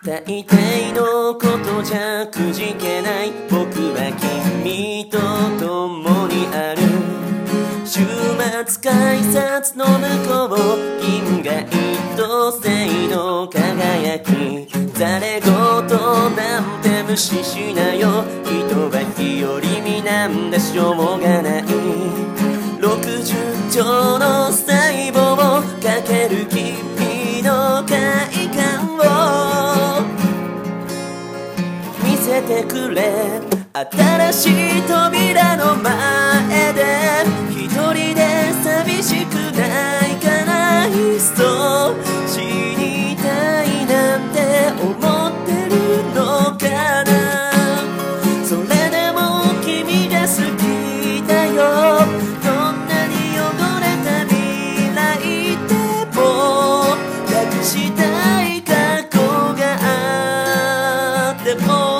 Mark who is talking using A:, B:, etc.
A: 大抵のことじゃくじけない。僕は君と共にある。週末改札の向こう、銀河一等星の輝き。ざれ言なんて無視しなよ。人は日和見なんだしょうがない。60兆の細胞かける君の快感を見せてくれ。新しい扉の前で一人で寂しくないかな。いっそ死にたいなんて思ってるのかな。それでも君が好きだよ。どんなに汚れた未来でも隠したい過去があっても